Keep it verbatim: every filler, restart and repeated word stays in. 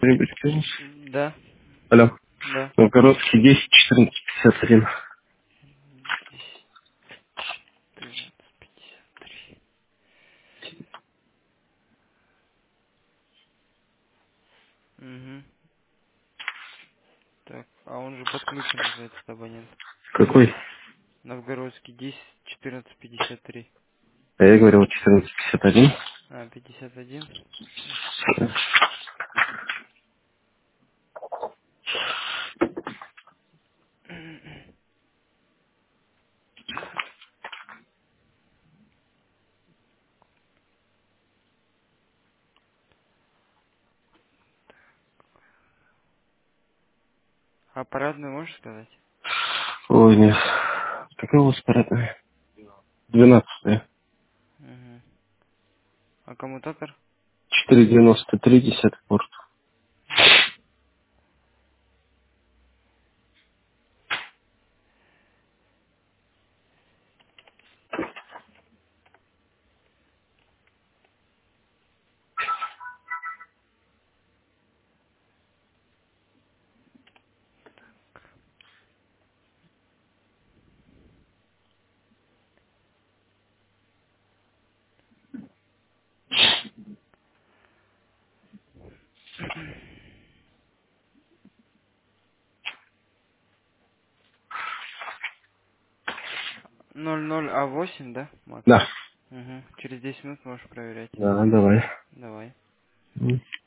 Что-нибудь принес? Да, Алло. да. Новгородский десять четырнадцать пятьдесят один. десять, тринадцать, пятьдесят три. Угу. Так, а он же подключен уже, этот абонент. Какой? Новгородский десять, четырнадцать, пятьдесят три. А я говорил четырнадцать пятьдесят один. А, пятьдесят один. Сейчас. А парадную можешь сказать? Ой, нет. Какая у вас парадная? Двенадцатая. Угу. А коммутатор? Четыре девяносто три, десятый порт. ноль ноль а восемь, да, Макс? Да. Угу. Через десять минут можешь проверять. Да, давай. Давай. М.